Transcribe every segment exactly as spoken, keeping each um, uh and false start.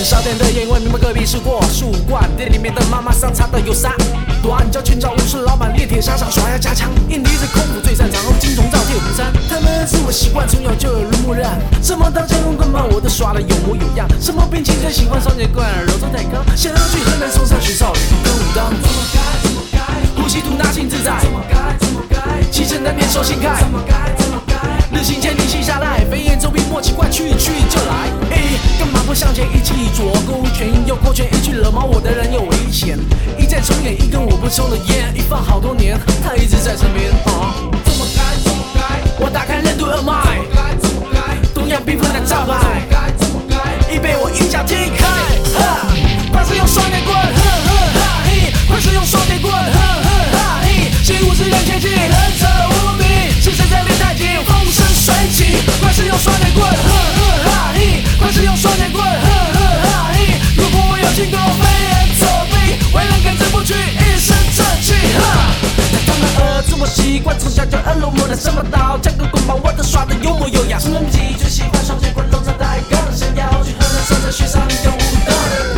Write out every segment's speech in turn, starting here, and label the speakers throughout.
Speaker 1: 少点的烟味，明白隔壁是过树冠，店里面的妈妈桑擦的有啥？短脚裙找武士老板练铁砂掌，耍要加强。印尼是空腹最擅长，后金虫照铁虎山。他们是我习惯，从小就耳濡目染。什么刀枪棍棒我都耍的有模有样。什么兵器最喜欢双截棍，柔中带刚。想要去河南嵩山学少林跟武当。怎么该怎么该？呼吸吐纳心自在。怎么该怎么该？气沉丹田手心开。怎么该怎么该？日行千里心下来，飞檐走壁莫奇怪，去去就来。哎，干嘛不向前一记左勾拳右勾拳，一句惹毛我的人有危险。一再重演一根我不抽的烟，一放好多年，他一直在身边。啊，怎么该怎么该？我打开任督二脉，怎么该怎么该？东洋兵法的招牌，怎么该怎么该？已被我一脚踢开。哈，快是用双截棍，呵呵哈嘿，快是用双截棍，呵呵哈嘿，习武之人前进，忍者无敌，是谁在练太极，风生水起，快是用双截棍，呵呵哈嘿，快是用双截棍，呵呵哈嘿，如果我有经过飞檐走壁，为人根治不屈，一身正气。哈，他们儿子我习惯，从小就耳濡目染，什么刀枪跟棍棒我都耍得有模有样。什么技最喜欢双截棍，龙藏带杠，想要去河南嵩山学少林跟武当。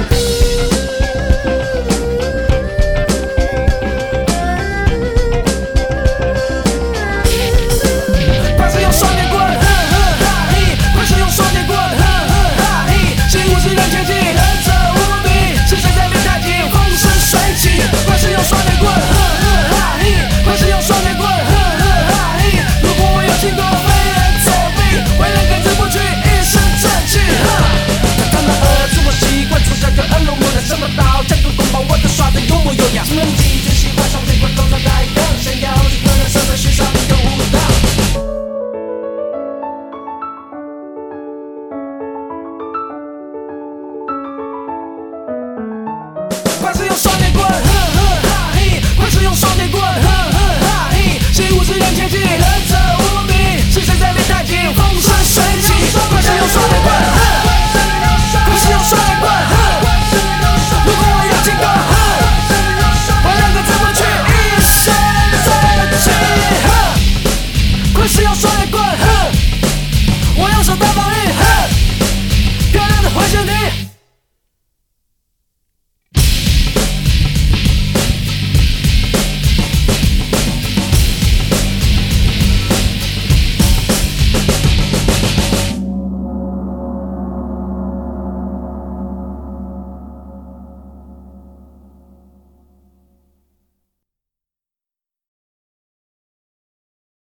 Speaker 1: 快是用双截棍，呵呵哈嘿，快是用双截棍，呵呵哈嘿，习武之人前进，忍者无敌，是谁在练太极，风生水起，快是用双截棍，呵呵哈嘿，快是用双截棍，呵呵哈嘿，如果我有经过飞檐走壁，为人根治不屈，一身正气。哈，他们儿子我习惯，从小就耳濡目染，什么刀枪跟棍棒我都耍得有模有样。什么技最喜欢双截棍，龙藏带杠，想要去河南嵩山学少林跟武当。快是用双截棍，呵呵哈嘿，快是用双截棍，呵呵哈嘿，习武之人前进。